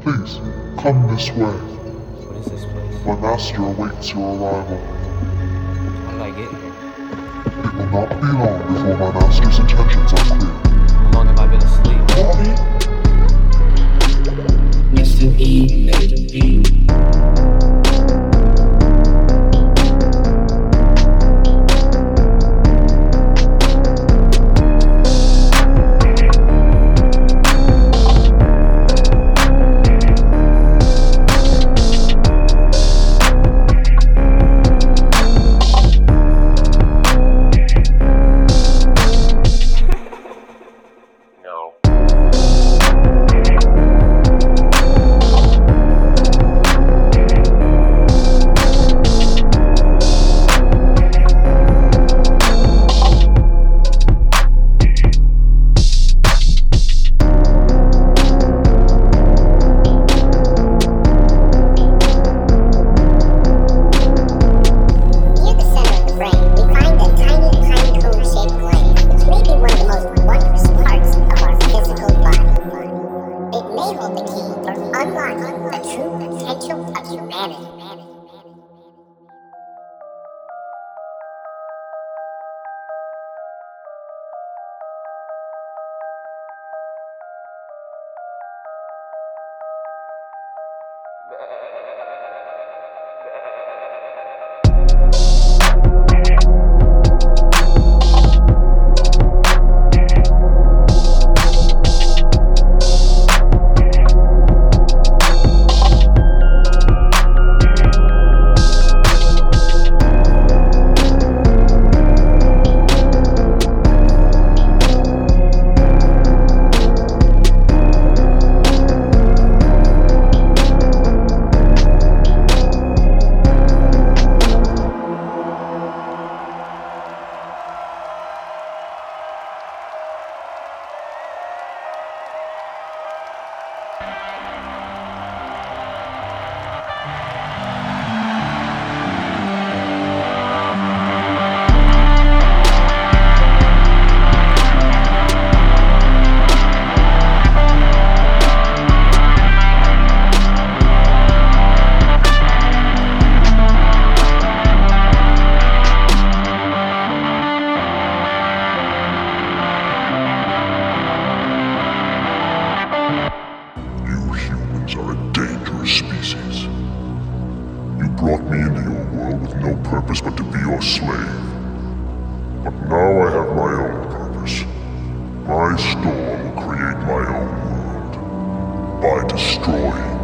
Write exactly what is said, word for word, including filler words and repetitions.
Please, come this way. What is this place? My master awaits your arrival. How did I get here? It will not be long before my master's intentions are clear. How long have I been asleep? Mister E, Mister E. Unlock the true potential of humanity. Are a dangerous species. You brought me into your world with no purpose but to be your slave. But now I have my own purpose. My storm will create my own world by destroying